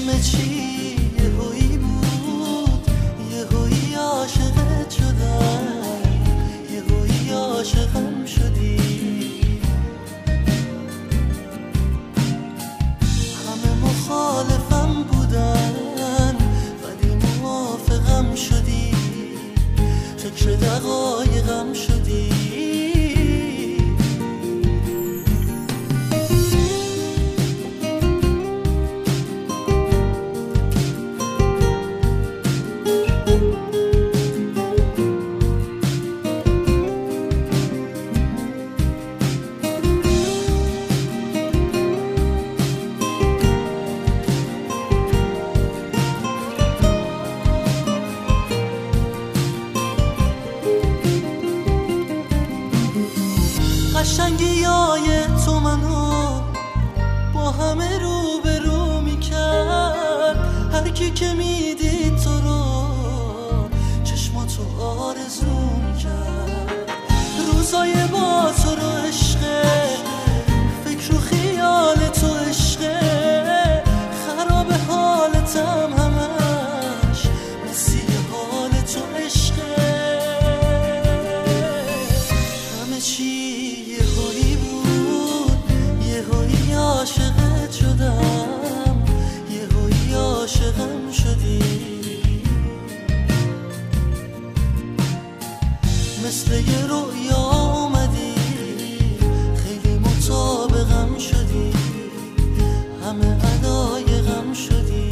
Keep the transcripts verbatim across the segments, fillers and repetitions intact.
همه چی یه هایی بود، یه هایی عاشقت شدم، یه هایی عاشقم شدی. همه مخالفم بودن ولی موافقم شدی، فکر دقایقم شدی. قشنگی های تو منو با همه رو به رو میکرد، هر کی که میدید تو رو چشماتو آرزو میکرد. روزای با تو رو عشقه، فکر و خیال تو عشقه، خراب حالتم همش مسیح حال تو عشقه. همه چی عاشقت شدم، یه هایی عاشقم شدی. مثل یه رویا اومدی، خیلی مطابقم شدی، همه ادای غم شدی.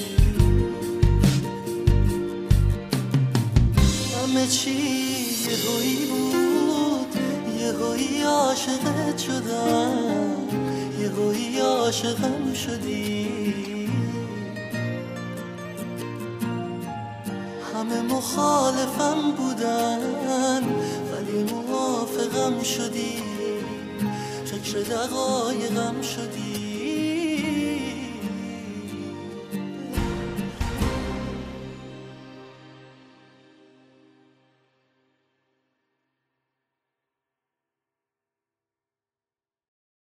همه چی یه هایی بود، یه هایی عاشقت شدم، یه هایی عاشقم شدی. همه مخالفم بودن ولی موافقم شدی، فکر دقایقم شدی.